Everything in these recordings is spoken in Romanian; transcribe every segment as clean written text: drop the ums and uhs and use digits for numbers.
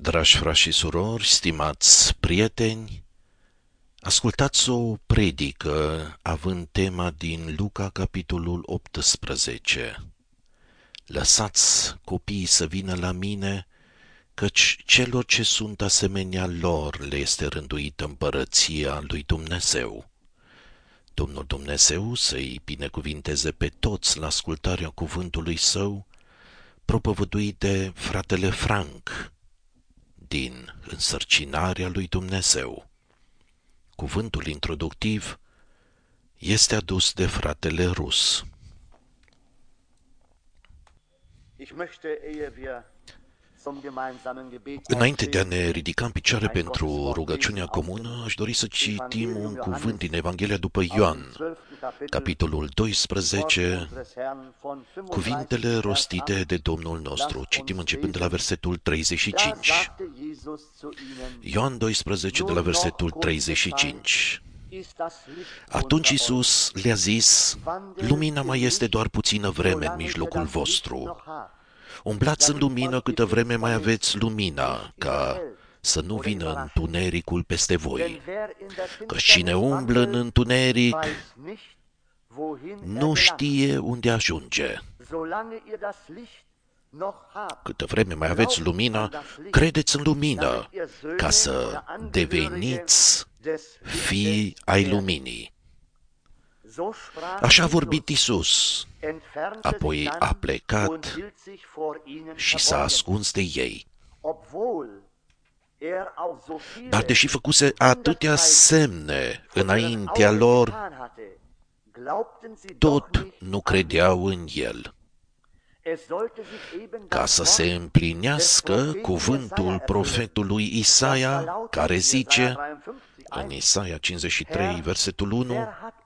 Dragi frați și surori, stimați prieteni, ascultați o predică având tema din Luca, capitolul 18. Lăsați copiii să vină la mine, căci celor ce sunt asemenea lor le este rânduită împărăția lui Dumnezeu. Domnul Dumnezeu să-i binecuvinteze pe toți la ascultarea cuvântului său, propovăduit de fratele Frank, din Însărcinarea lui Dumnezeu. Cuvântul introductiv este adus de fratele Rus. Înainte de a ne ridica în picioare pentru rugăciunea comună, aș dori să citim un cuvânt din Evanghelia după Ioan, capitolul 12, cuvintele rostite de Domnul nostru. Citim începând de la versetul 35. Ioan 12, de la versetul 35. Atunci Iisus le-a zis: lumina mai este doar puțină vreme în mijlocul vostru. Umblați în lumină câtă vreme mai aveți lumina, ca să nu vină întunericul peste voi. Că cine umblă în întuneric nu știe unde ajunge. Câtă vreme mai aveți lumina, credeți în lumină, ca să deveniți fii ai luminii. Așa a vorbit Iisus, apoi a plecat și s-a ascuns de ei. Dar deși făcuse atâtea semne înaintea lor, tot nu credeau în El. Ca să se împlinească cuvântul profetului Isaia, care zice, în Isaia 53, versetul 1,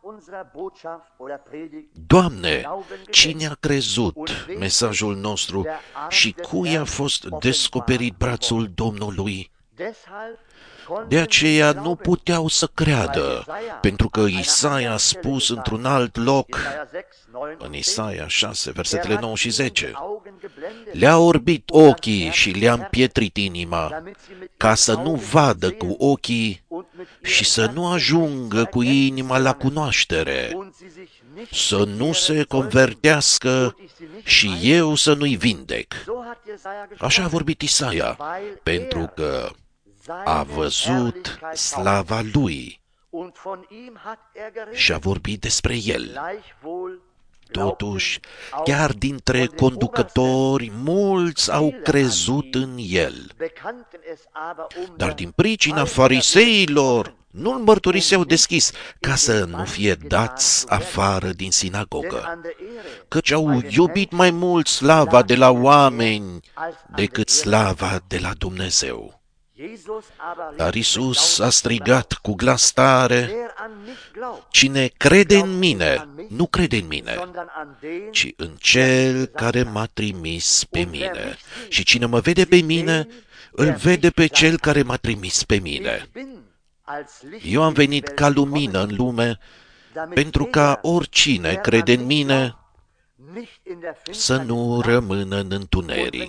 Doamne, cine a crezut mesajul nostru și cui a fost descoperit brațul Domnului? De aceea nu puteau să creadă, pentru că Isaia a spus într-un alt loc, în Isaia 6, versetele 9 și 10, le-a orbit ochii și le-a împietrit inima, ca să nu vadă cu ochii și să nu ajungă cu inima la cunoaștere, să nu se convertească și eu să nu-i vindec. Așa a vorbit Isaia, pentru că a văzut slava lui și a vorbit despre el. Totuși, chiar dintre conducători, mulți au crezut în el. Dar din pricina fariseilor, nu-l mărturiseau deschis, ca să nu fie dați afară din sinagogă, căci au iubit mai mult slava de la oameni decât slava de la Dumnezeu. Dar Iisus a strigat cu glas tare: cine crede în mine, nu crede în mine, ci în Cel care m-a trimis pe mine. Și cine mă vede pe mine, îl vede pe Cel care m-a trimis pe mine. Eu am venit ca lumină în lume, pentru ca oricine crede în mine să nu rămână în întuneric.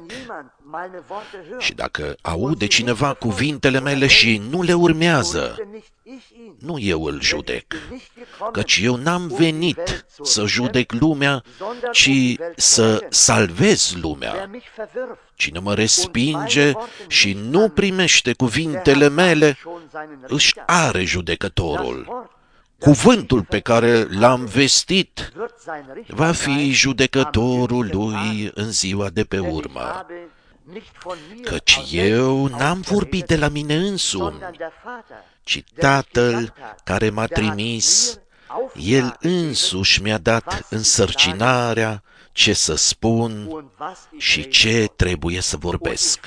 Și dacă aude cineva cuvintele mele și nu le urmează, nu eu îl judec, căci eu n-am venit să judec lumea, ci să salvez lumea. Cine mă respinge și nu primește cuvintele mele, își are judecătorul. Cuvântul pe care l-am vestit va fi judecătorul lui în ziua de pe urmă. Căci eu n-am vorbit de la mine însumi, ci Tatăl care m-a trimis, El însuși mi-a dat însărcinarea ce să spun și ce trebuie să vorbesc.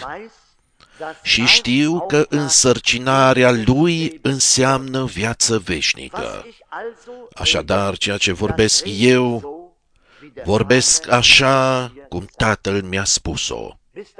Și știu că însărcinarea Lui înseamnă viață veșnică. Așadar, ceea ce vorbesc eu, vorbesc așa cum Tatăl mi-a spus-o.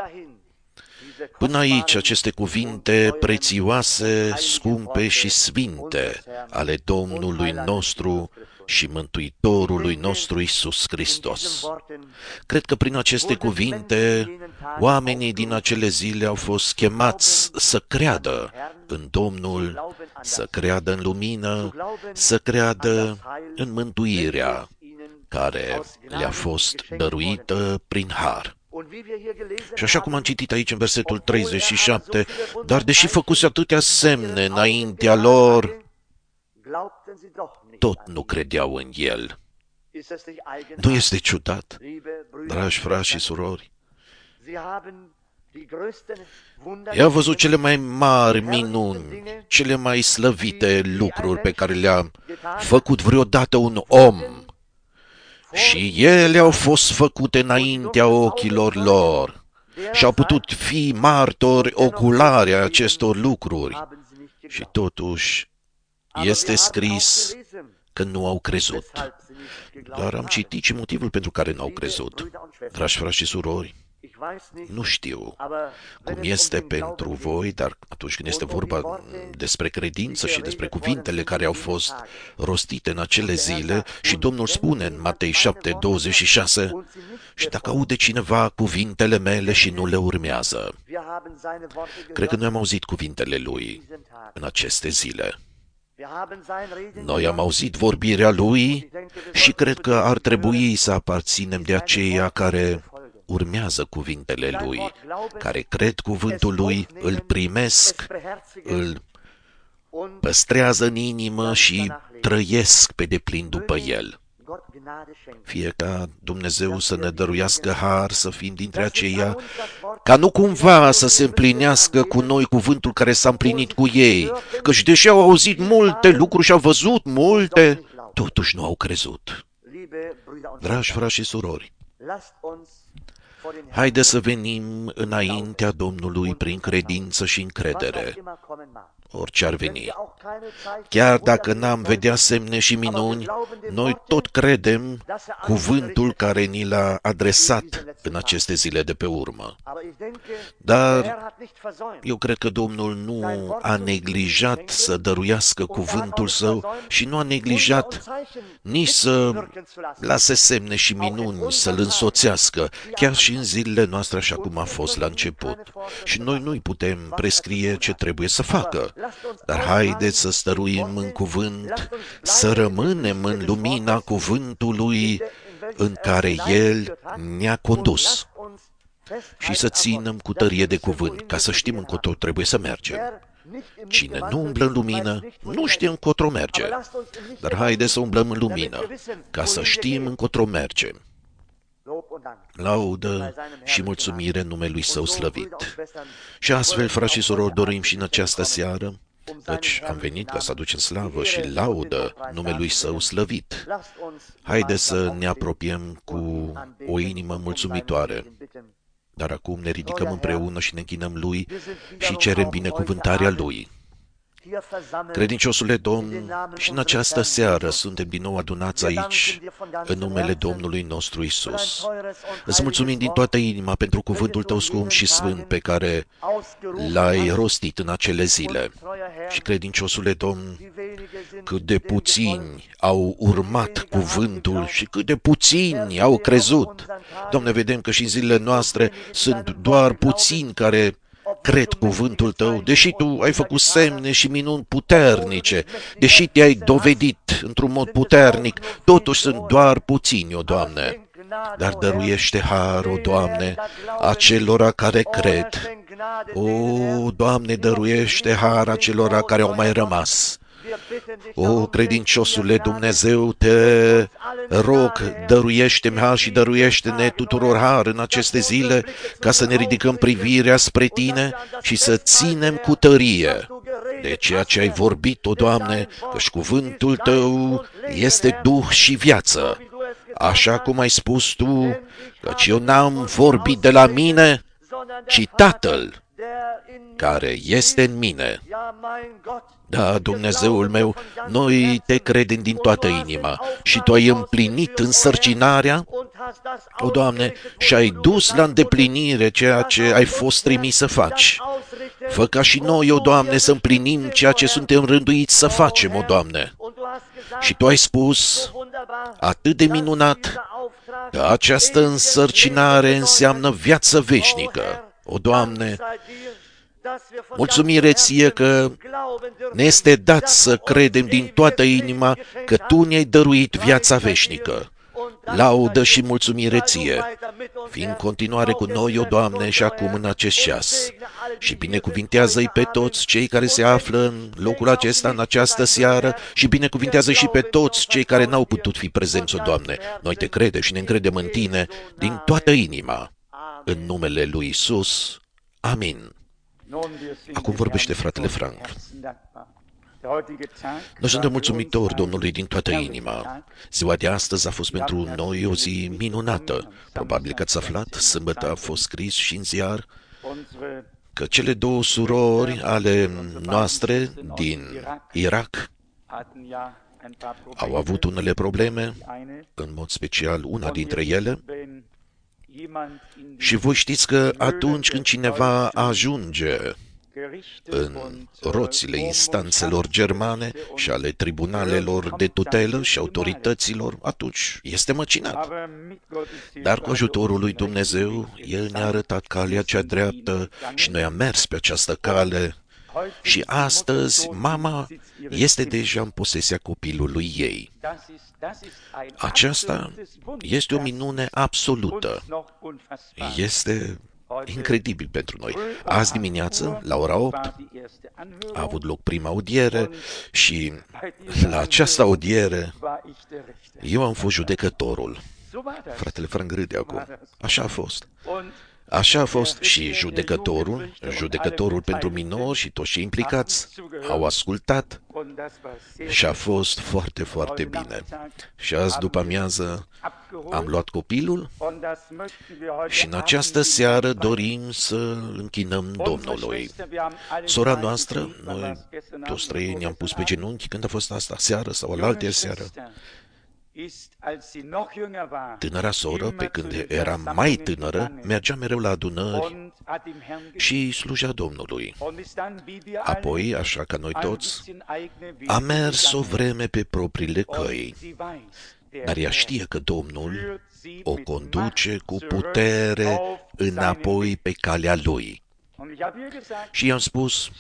Până aici, aceste cuvinte prețioase, scumpe și sfinte ale Domnului nostru și Mântuitorului nostru Iisus Hristos. Cred că prin aceste cuvinte, oamenii din acele zile au fost chemați să creadă în Domnul, să creadă în lumină, să creadă în mântuirea care le-a fost dăruită prin har. Și așa cum am citit aici în versetul 37, dar deși făcuse atâtea semne înaintea lor, tot nu credeau în el. Nu este ciudat, dragi frați și surori? Ei au văzut cele mai mari minuni, cele mai slăvite lucruri pe care le-a făcut vreodată un om. Și ele au fost făcute înaintea ochilor lor și au putut fi martori oculari a acestor lucruri. Și totuși este scris că nu au crezut. Dar am citit și motivul pentru care nu au crezut. Dragi frați și surori, nu știu cum este pentru voi, dar atunci când este vorba despre credință și despre cuvintele care au fost rostite în acele zile, și Domnul spune în Matei 7:26, și dacă aude cineva cuvintele mele și nu le urmează, cred că noi am auzit cuvintele Lui în aceste zile. Noi am auzit vorbirea Lui și cred că ar trebui să aparținem de aceia care urmează cuvintele Lui, care cred cuvântul Lui, îl primesc, îl păstrează în inimă și trăiesc pe deplin după El. Fie ca Dumnezeu să ne dăruiască har să fim dintre aceia, ca nu cumva să se împlinească cu noi cuvântul care s-a împlinit cu ei, căci deși au auzit multe lucruri și au văzut multe, totuși nu au crezut. Dragi frați și surori, haideți să venim înaintea Domnului prin credință și încredere, orice ar veni. Chiar dacă n-am vedea semne și minuni, noi tot credem cuvântul care ni l-a adresat în aceste zile de pe urmă. Dar eu cred că Domnul nu a neglijat să dăruiască cuvântul Său și nu a neglijat nici să lase semne și minuni să-L însoțească, chiar și în zilele noastre așa cum a fost la început. Și noi nu-i putem prescrie ce trebuie să facă. Dar haideți să stăruim în cuvânt, să rămânem în lumina cuvântului în care El ne-a condus și să ținem cu tărie de cuvânt, ca să știm încotro trebuie să mergem. Cine nu umblă în lumină, nu știe încotro merge. Dar haideți să umblăm în lumină, ca să știm încotro mergem. Laudă și mulțumire în numelui Său slăvit. Și astfel, frați și surori, dorim și în această seară, căci am venit ca să aducem slavă și laudă numelui Său slăvit. Haideți să ne apropiem cu o inimă mulțumitoare. Dar acum ne ridicăm împreună și ne închinăm Lui și cerem binecuvântarea Lui. Credinciosule Domn, și în această seară suntem din nou adunați aici, în numele Domnului nostru Isus. Îți mulțumim din toată inima pentru cuvântul Tău scump și sfânt pe care L-ai rostit în acele zile. Și credinciosule Domn, cât de puțini au urmat cuvântul și cât de puțini au crezut. Doamne, vedem că și în zilele noastre sunt doar puțini care cred cuvântul Tău, deși Tu ai făcut semne și minuni puternice, deși Te-ai dovedit într-un mod puternic, totuși sunt doar puțini, o Doamne. Dar dăruiește har, o Doamne, acelora care cred. O, Doamne, dăruiește har acelora care au mai rămas. O, credinciosule Dumnezeu, Te rog, dăruiește-mi har și dăruiește-ne tuturor har în aceste zile, ca să ne ridicăm privirea spre Tine și să ținem cu tărie de ceea ce ai vorbit, o Doamne, căci cuvântul Tău este Duh și viață. Așa cum ai spus Tu, căci eu n-am vorbit de la mine, ci Tatăl care este în mine. Da, Dumnezeul meu, noi Te credem din toată inima și Tu ai împlinit însărcinarea, o Doamne, și ai dus la îndeplinire ceea ce ai fost trimis să faci. Fă ca și noi, o Doamne, să împlinim ceea ce suntem rânduiți să facem, o Doamne. Și Tu ai spus atât de minunat că această însărcinare înseamnă viață veșnică. O, Doamne, mulțumire Ție că ne este dat să credem din toată inima că Tu ne-ai dăruit viața veșnică. Laudă și mulțumire Ție. Fii în continuare cu noi, o Doamne, și acum în acest ceas. Și binecuvintează-i pe toți cei care se află în locul acesta, în această seară, și binecuvintează și pe toți cei care n-au putut fi prezenți, o Doamne. Noi Te credem și ne încredem în Tine din toată inima. În numele lui Isus. Amin. Acum vorbește fratele Frank. Noi suntem mulțumitori Domnului din toată inima. Ziua de astăzi a fost pentru noi o zi minunată. Probabil că ați aflat, sâmbătă a fost scris și în ziar că cele două surori ale noastre din Irak au avut unele probleme, în mod special una dintre ele. Și voi știți că atunci când cineva ajunge în roțile instanțelor germane și ale tribunalelor de tutelă și autorităților, atunci este măcinat. Dar cu ajutorul lui Dumnezeu, El ne-a arătat calea cea dreaptă și noi am mers pe această cale. Și astăzi mama este deja în posesia copilului ei. Aceasta este o minune absolută. Este incredibil pentru noi. Azi dimineață, la ora 8, a avut loc prima audiere și la această audiere eu am fost judecătorul. Fratele Frank râde acum. Așa a fost. Așa a fost și judecătorul pentru minori și toți cei implicați au ascultat și a fost foarte, foarte bine. Și azi după amiază am luat copilul și în această seară dorim să închinăm Domnului. Sora noastră, noi toți trei ne-am pus pe genunchi când a fost asta, seară sau alaltă seară. Tânăra soră, pe când era mai tânără, mergea mereu la adunări și slujea Domnului. Apoi, așa ca noi toți, a mers o vreme pe propriile căi, dar ea știe că Domnul o conduce cu putere înapoi pe calea Lui. Și i-am spus,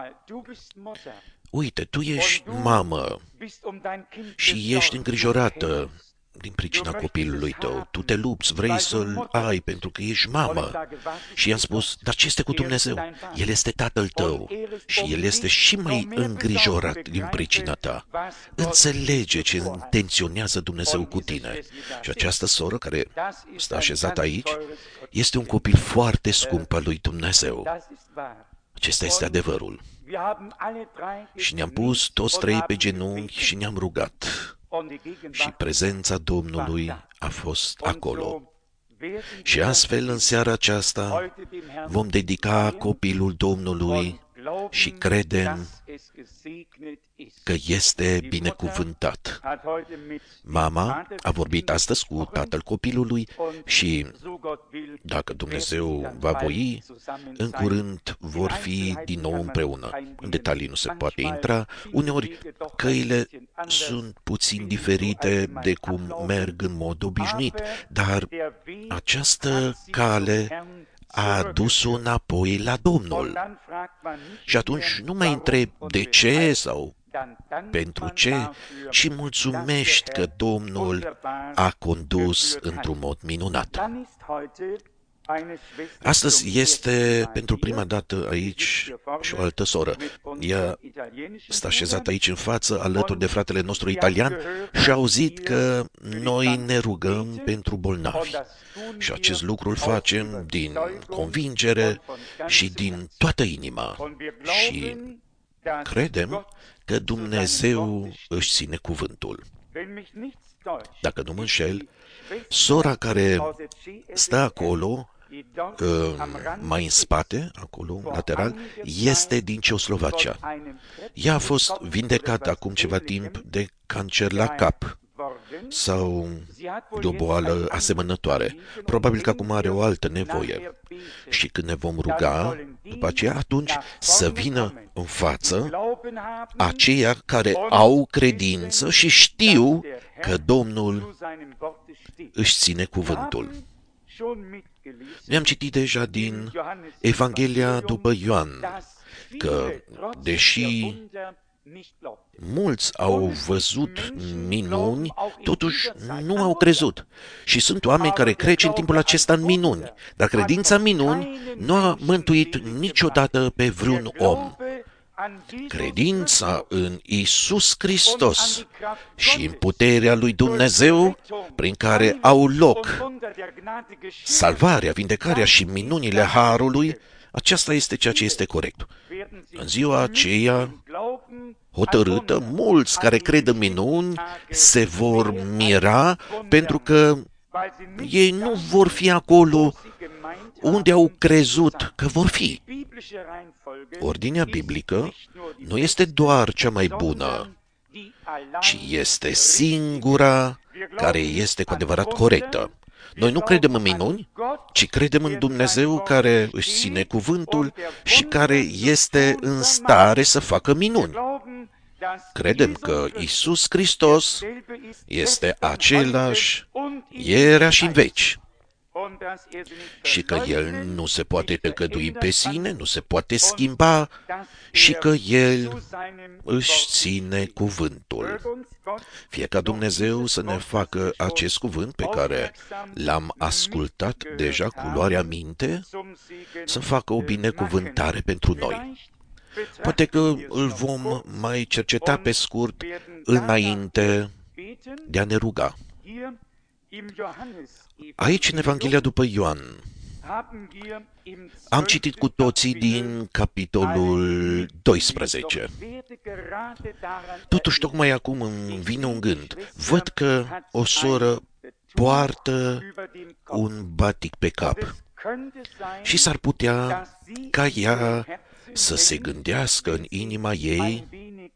uite, tu ești mamă și ești îngrijorată din pricina copilului tău. Tu te lupți, vrei să-l ai pentru că ești mamă. Și i-am spus, dar ce este cu Dumnezeu? El este tatăl tău și El este și mai îngrijorat din pricina ta. Înțelege ce intenționează Dumnezeu cu tine. Și această soră care stă așezată aici este un copil foarte scump al lui Dumnezeu. Acesta este adevărul. Și ne-am pus toți trei pe genunchi și ne-am rugat. Și prezența Domnului a fost acolo. Și astfel, în seara aceasta, vom dedica copilul Domnului și credem că este binecuvântat. Mama a vorbit astăzi cu tatăl copilului și, dacă Dumnezeu va voi, în curând vor fi din nou împreună. În detalii nu se poate intra. Uneori, căile sunt puțin diferite de cum merg în mod obișnuit, dar această cale a adus-o înapoi la Domnul. Și atunci nu mai întrebi de ce sau pentru ce, ci mulțumești că Domnul a condus într-un mod minunat. Astăzi este pentru prima dată aici și o altă soră. Ea stă așezată aici în față, alături de fratele nostru italian, și a auzit că noi ne rugăm pentru bolnavi. Și acest lucru îl facem din convingere și din toată inima. Și credem că Dumnezeu își ține cuvântul. Dacă nu mă înșel, sora care stă acolo, mai în spate, acolo, lateral, este din Ceoslovacia. Ea a fost vindecată acum ceva timp de cancer la cap sau de o boală asemănătoare. Probabil că acum are o altă nevoie. Și când ne vom ruga, după aceea, atunci să vină în față aceia care au credință și știu că Domnul își ține cuvântul. Ne-am citit deja din Evanghelia după Ioan că, deși mulți au văzut minuni, totuși nu au crezut. Și sunt oameni care cred în timpul acesta în minuni, dar credința în minuni nu a mântuit niciodată pe vreun om. Credința în Iisus Hristos și în puterea lui Dumnezeu, prin care au loc salvarea, vindecarea și minunile Harului, aceasta este ceea ce este corect. În ziua aceea hotărâtă, mulți care cred în minuni se vor mira pentru că ei nu vor fi acolo unde au crezut că vor fi. Ordinea biblică nu este doar cea mai bună, ci este singura care este cu adevărat corectă. Noi nu credem în minuni, ci credem în Dumnezeu care își ține cuvântul și care este în stare să facă minuni. Credem că Iisus Hristos este același ierea și în veci și că El nu se poate tăcădui pe sine, nu se poate schimba și că El își ține cuvântul. Fie ca Dumnezeu să ne facă acest cuvânt pe care l-am ascultat deja cu luarea minte, să facă o binecuvântare pentru noi. Poate că îl vom mai cerceta pe scurt înainte de a ne ruga. Aici, în Evanghelia după Ioan, am citit cu toții din capitolul 12. Totuși, tocmai acum îmi vine un gând. Văd că o soră poartă un batic pe cap și s-ar putea ca ea să se gândească în inima ei,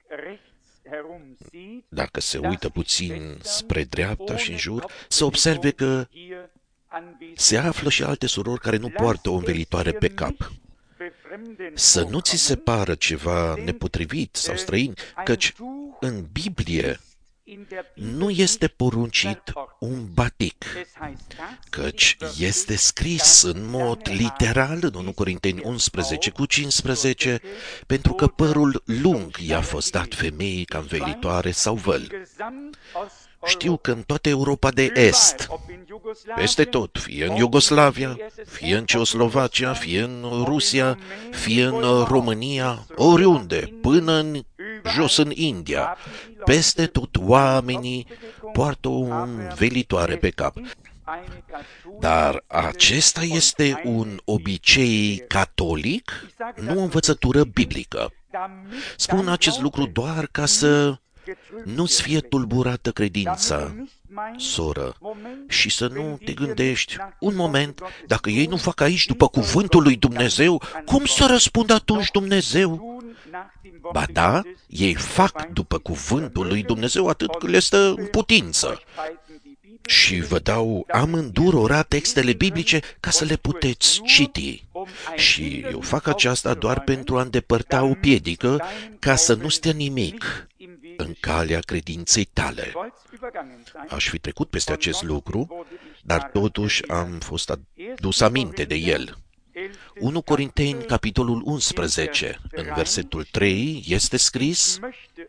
dacă se uită puțin spre dreapta și în jur, să observe că se află și alte surori care nu poartă o învelitoare pe cap. Să nu ți se pară ceva nepotrivit sau străin, căci în Biblie nu este poruncit un batic, căci este scris în mod literal în 1 Corinteni 11:15, pentru că părul lung i-a fost dat femeii ca învelitoare sau văl. Știu că în toată Europa de Est, peste tot, fie în Iugoslavia, fie în Ceoslovacia, fie în Rusia, fie în România, oriunde, până în jos în India, peste tot oamenii poartă o învelitoare pe cap. Dar acesta este un obicei catolic, nu o învățătură biblică. Spun acest lucru doar ca să nu-ți fie tulburată credința, soră, și să nu te gândești, un moment, dacă ei nu fac aici după cuvântul lui Dumnezeu, cum să răspundă atunci Dumnezeu? Ba da, ei fac după cuvântul lui Dumnezeu atât cât le stă în putință. Și vă dau amândurora textele biblice ca să le puteți citi. Și eu fac aceasta doar pentru a îndepărta o piedică, ca să nu stea nimic în calea credinței tale. Aș fi trecut peste acest lucru, dar totuși am fost adus aminte de el. 1 Corinteni, capitolul 11, în versetul 3, este scris: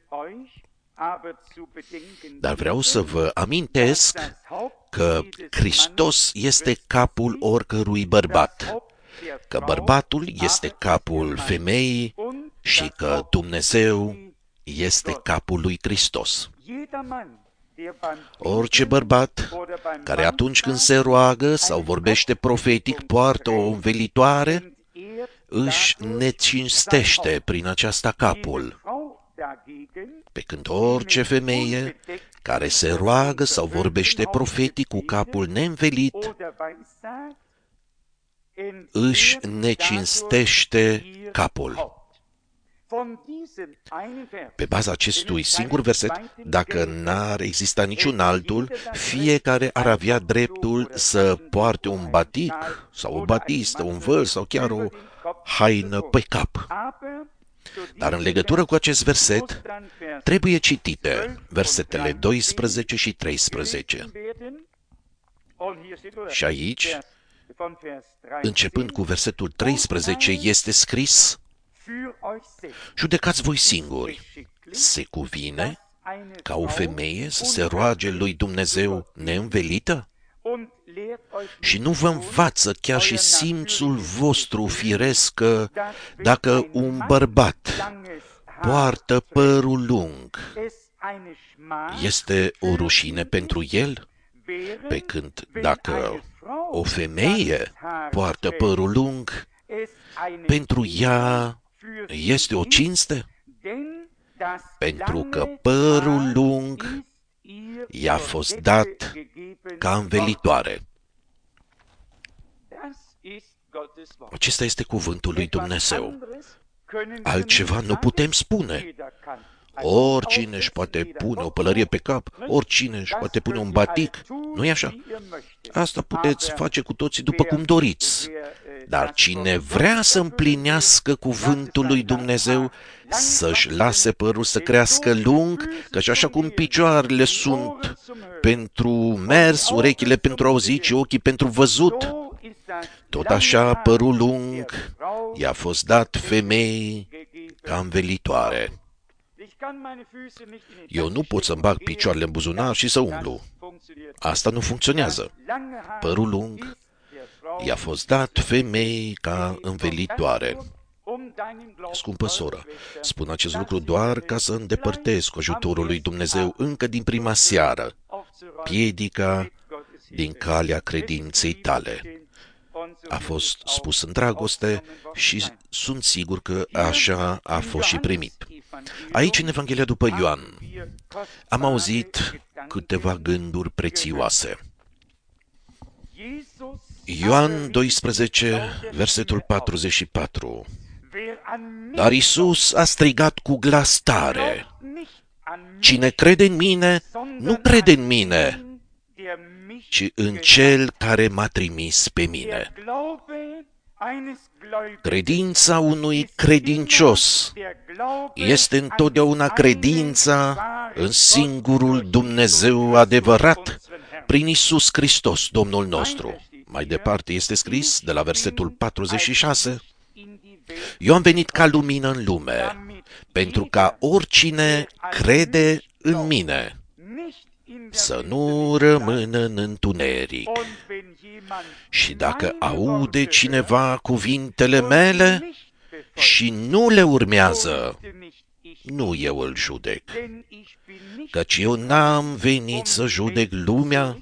dar vreau să vă amintesc că Hristos este capul oricărui bărbat, că bărbatul este capul femeii și că Dumnezeu este capul lui Hristos. Orice bărbat care atunci când se roagă sau vorbește profetic poartă o învelitoare, își necinstește prin aceasta capul. Pe când orice femeie care se roagă sau vorbește profetic cu capul neînvelit, își necinstește capul. Pe baza acestui singur verset, dacă n-ar exista niciun altul, fiecare ar avea dreptul să poarte un batic sau o batistă, un văl sau chiar o haină pe cap. Dar în legătură cu acest verset, trebuie citite versetele 12 și 13. Și aici, începând cu versetul 13, este scris: judecați voi singuri, se cuvine ca o femeie să se roage lui Dumnezeu neînvelită? Și nu vă învață chiar și simțul vostru firesc că dacă un bărbat poartă părul lung, este o rușine pentru el? Pe când dacă o femeie poartă părul lung, pentru ea este o cinste? Pentru că părul lung i-a fost dat ca învelitoare. Acesta este cuvântul lui Dumnezeu. Altceva nu putem spune. Oricine își poate pune o pălărie pe cap, oricine își poate pune un batic, nu-i așa? Asta puteți face cu toții după cum doriți. Dar cine vrea să împlinească cuvântul lui Dumnezeu, să-și lase părul să crească lung, căci așa cum picioarele sunt pentru mers, urechile pentru auzit și ochii pentru văzut, tot așa părul lung i-a fost dat femeii ca învelitoare. Eu nu pot să-mi bag picioarele în buzunar și să umblu. Asta nu funcționează. Părul lung i-a fost dat femeii ca învelitoare. Scumpă soră, spun acest lucru doar ca să îndepărtez cu ajutorul lui Dumnezeu încă din prima seară piedica din calea credinței tale. A fost spus în dragoste și sunt sigur că așa a fost și primit. Aici, în Evanghelia după Ioan, am auzit câteva gânduri prețioase. Ioan 12, versetul 44. Dar Iisus a strigat cu glas tare: cine crede în mine, nu crede în mine, ci în Cel care m-a trimis pe mine. Credința unui credincios este întotdeauna credința în singurul Dumnezeu adevărat, prin Iisus Hristos, Domnul nostru. Mai departe este scris, de la versetul 46, eu am venit ca lumină în lume, pentru ca oricine crede în mine să nu rămână în întuneric. Și dacă aude cineva cuvintele mele și nu le urmează, nu eu îl judec, căci eu n-am venit să judec lumea,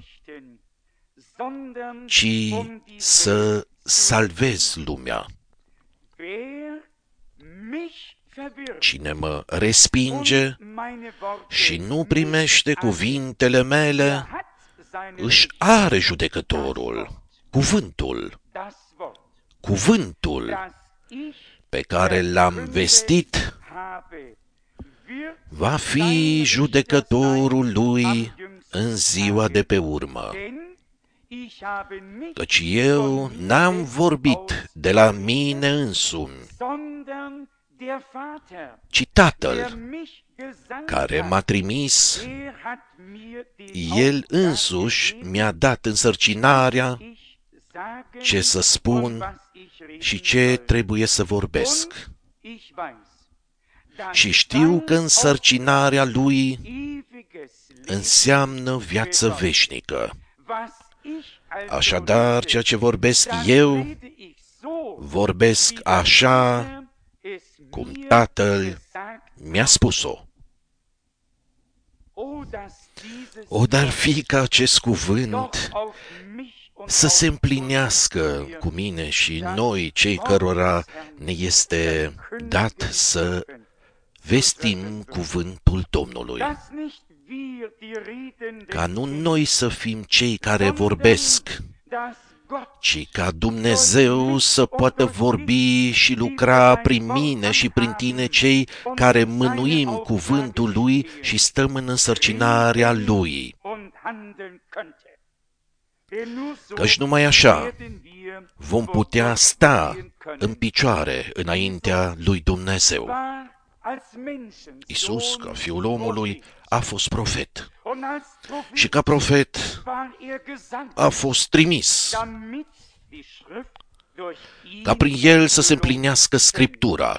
ci să salvez lumea. Cine mă respinge și nu primește cuvintele mele, își are judecătorul, cuvântul pe care l-am vestit, va fi judecătorul lui în ziua de pe urmă. Căci eu n-am vorbit de la mine însumi, ci Tatăl care m-a trimis, El însuși mi-a dat însărcinarea ce să spun și ce trebuie să vorbesc. Și știu că însărcinarea Lui înseamnă viață veșnică. Așadar, ceea ce vorbesc eu, vorbesc așa cum Tatăl mi-a spus-o. O, dar fi ca acest cuvânt să se împlinească cu mine și noi, cei cărora ne este dat să vestim cuvântul Domnului. Ca nu noi să fim cei care vorbesc, ci ca Dumnezeu să poată vorbi și lucra prin mine și prin tine, cei care mânuim cuvântul Lui și stăm în însărcinarea Lui. Căci numai așa vom putea sta în picioare înaintea lui Dumnezeu. Iisus, ca Fiul omului, a fost profet. Și ca profet a fost trimis ca prin el să se împlinească Scriptura.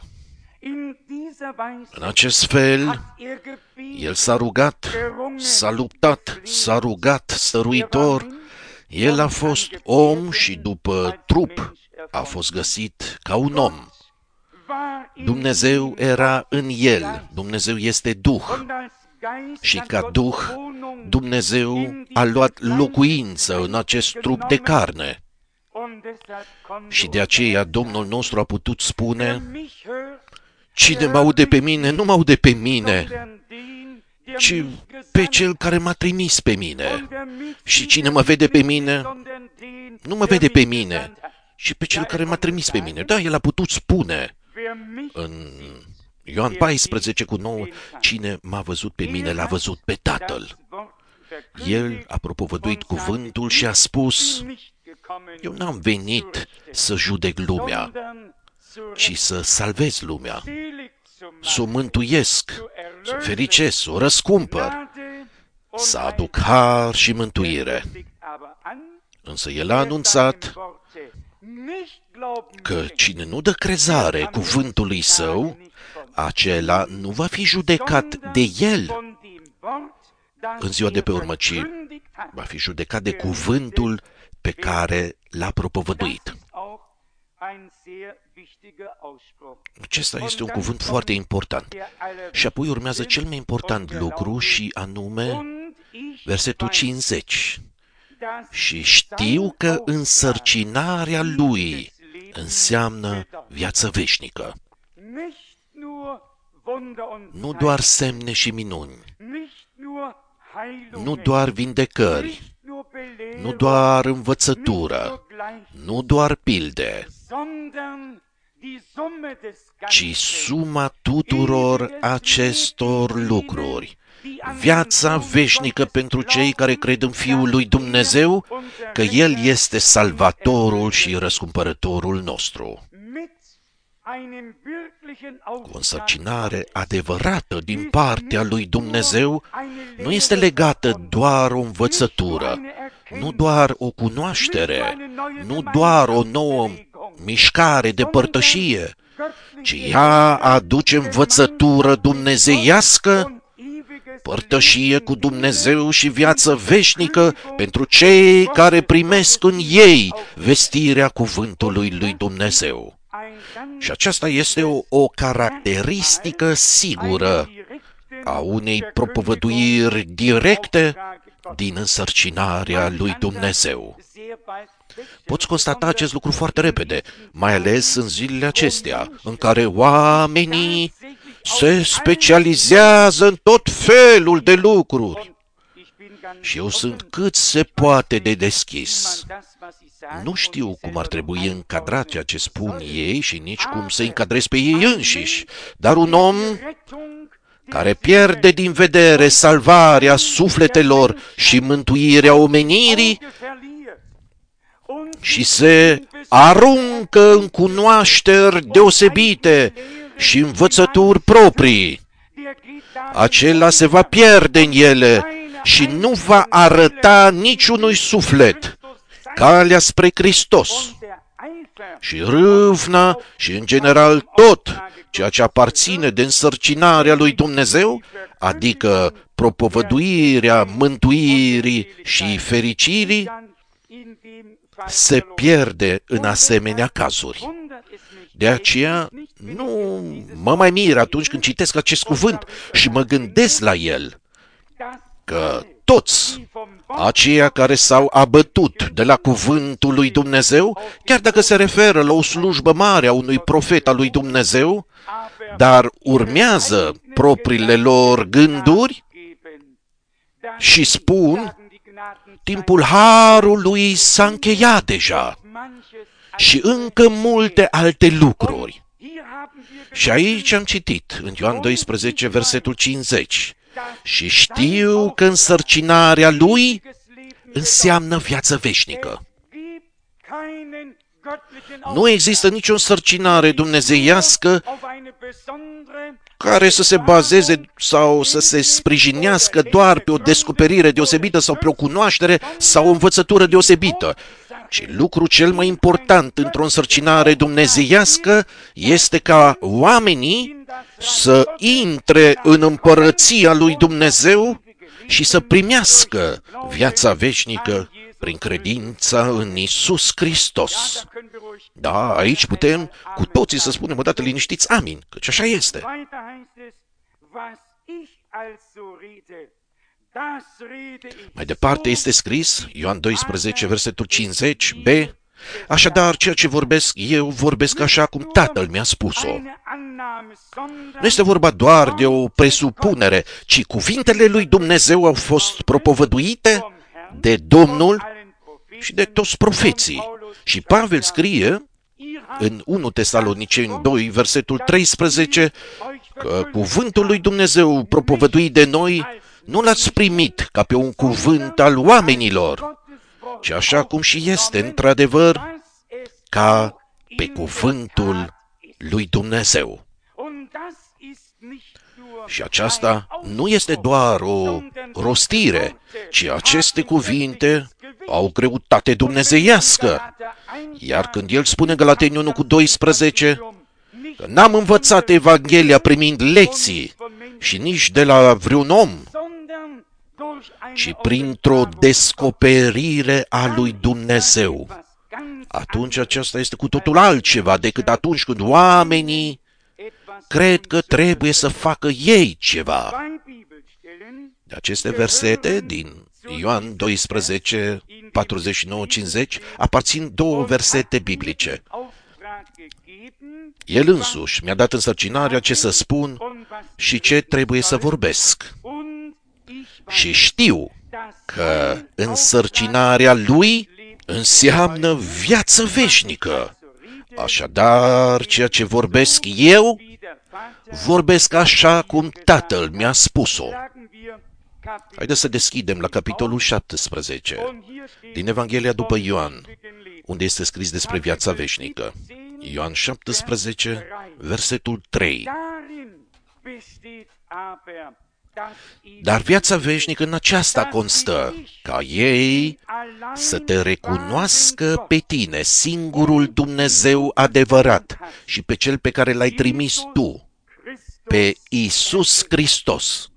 În acest fel, el s-a rugat, s-a luptat, s-a rugat stăruitor. El a fost om și după trup a fost găsit ca un om. Dumnezeu era în el, Dumnezeu este Duh. Și ca Duh, Dumnezeu a luat locuință în acest trup de carne. Și de aceea Domnul nostru a putut spune: cine mă aude pe mine, nu mă aude pe mine, ci pe Cel care m-a trimis pe mine. Și cine mă vede pe mine, nu mă vede pe mine, ci pe Cel care m-a trimis pe mine. Da, El a putut spune în Ioan 14:9, cine m-a văzut pe mine, l-a văzut pe Tatăl. El a propovăduit cuvântul și a spus: eu n-am venit să judec lumea, ci să salvez lumea, să o mântuiesc, să o fericesc, să o răscumpăr, să aduc har și mântuire. Însă El a anunțat că cine nu dă crezare cuvântului Său, acela nu va fi judecat de El în ziua de pe urmă, ci va fi judecat de cuvântul pe care l-a propovăduit. Acesta este un cuvânt foarte important. Și apoi urmează cel mai important lucru și anume versetul 50. Și știu că însărcinarea lui înseamnă viață veșnică. Nu doar semne și minuni, nu doar vindecări, nu doar învățătură, nu doar pilde, ci suma tuturor acestor lucruri. Viața veșnică pentru cei care cred în Fiul lui Dumnezeu, că El este Salvatorul și Răscumpărătorul nostru. Cu o însărcinare adevărată din partea lui Dumnezeu nu este legată doar o învățătură, nu doar o cunoaștere, nu doar o nouă mișcare de părtășie, ci ea aduce învățătură dumnezeiască, părtășie cu Dumnezeu și viață veșnică pentru cei care primesc în ei vestirea cuvântului lui Dumnezeu. Și aceasta este o caracteristică sigură a unei propovăduiri directe din însărcinarea lui Dumnezeu. Poți constata acest lucru foarte repede, mai ales în zilele acestea, în care oamenii se specializează în tot felul de lucruri. Și eu sunt cât se poate de deschis. Nu știu cum ar trebui încadra ceea ce spun ei și nici cum să încadrez pe ei înșiși, dar un om care pierde din vedere salvarea sufletelor și mântuirea omenirii și se aruncă în cunoașteri deosebite și învățături proprii, acela se va pierde în ele și nu va arăta niciunui suflet calea spre Hristos. Și râvna și, în general, tot ceea ce aparține de însărcinarea lui Dumnezeu, adică propovăduirea mântuirii și fericirii, se pierde în asemenea cazuri. De aceea nu mă mai mir atunci când citesc acest cuvânt și mă gândesc la el, că toți aceia care s-au abătut de la cuvântul lui Dumnezeu, chiar dacă se referă la o slujbă mare a unui profet al lui Dumnezeu, dar urmează propriile lor gânduri și spun: timpul harului s-a încheiat deja, și încă multe alte lucruri. Și aici am citit, în Ioan 12, versetul 50, și știu că însărcinarea lui înseamnă viață veșnică. Nu există nicio însărcinare dumnezeiască care să se bazeze sau să se sprijinească doar pe o descoperire deosebită sau pe o cunoaștere sau o învățătură deosebită. Și lucrul cel mai important într-o însărcinare dumnezeiască este ca oamenii să intre în împărăția lui Dumnezeu și să primească viața veșnică prin credința în Iisus Hristos. Da, aici putem cu toții să spunem odată liniștiți amin, căci așa este. Mai departe este scris, Ioan 12, versetul 50b, așadar, ceea ce vorbesc eu, vorbesc așa cum Tatăl mi-a spus-o. Nu este vorba doar de o presupunere, ci cuvintele lui Dumnezeu au fost propovăduite de Domnul și de toți profeții. Și Pavel scrie în 1 Tesaloniceni 2, versetul 13, că cuvântul lui Dumnezeu propovăduit de noi nu l-ați primit ca pe un cuvânt al oamenilor, ci așa cum și este, într-adevăr, ca pe cuvântul lui Dumnezeu. Și aceasta nu este doar o rostire, ci aceste cuvinte au greutate dumnezeiască. Iar când el spune Galateni 1 cu 12, că n-am învățat Evanghelia primind lecții și nici de la vreun om, ci printr-o descoperire a lui Dumnezeu. Atunci aceasta este cu totul altceva decât atunci când oamenii cred că trebuie să facă ei ceva. De aceste versete din Ioan 12, 49-50 aparțin două versete biblice. El însuși mi-a dat însărcinarea ce să spun și ce trebuie să vorbesc. Și știu că însărcinarea lui înseamnă viață veșnică. Așadar, ceea ce vorbesc eu, vorbesc așa cum Tatăl mi-a spus-o. Haideți să deschidem la capitolul 17 din Evanghelia după Ioan, unde este scris despre viața veșnică. Ioan 17, versetul 3. Dar viața veșnică în aceasta constă, ca ei să te recunoască pe tine, singurul Dumnezeu adevărat, și pe Cel pe care l-ai trimis tu, pe Iisus Hristos.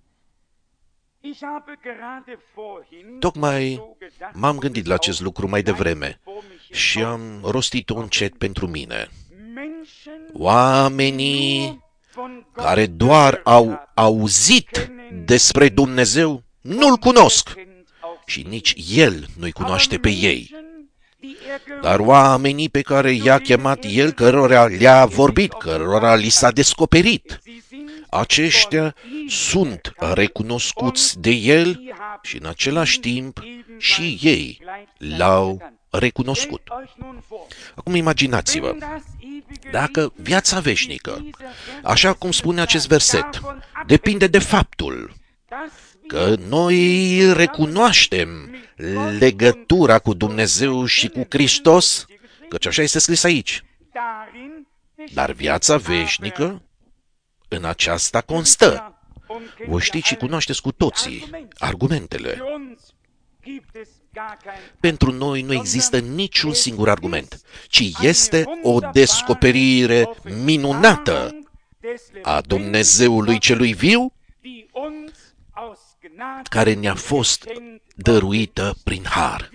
Tocmai m-am gândit la acest lucru mai devreme și am rostit-o încet pentru mine. Oamenii care doar au auzit despre Dumnezeu nu-L cunosc și nici El nu-i cunoaște pe ei. Dar oamenii pe care i-a chemat El, cărora le-a vorbit, cărora li s-a descoperit, aceștia sunt recunoscuți de El și în același timp și ei l-au recunoscut. Acum imaginați-vă, dacă viața veșnică, așa cum spune acest verset, depinde de faptul că noi recunoaștem legătura cu Dumnezeu și cu Hristos, căci așa este scris aici. Dar viața veșnică în aceasta constă. Voi știți și cunoașteți cu toții argumentele. Pentru noi nu există niciun singur argument, ci este o descoperire minunată a Dumnezeului celui viu, care ne-a fost dăruită prin har.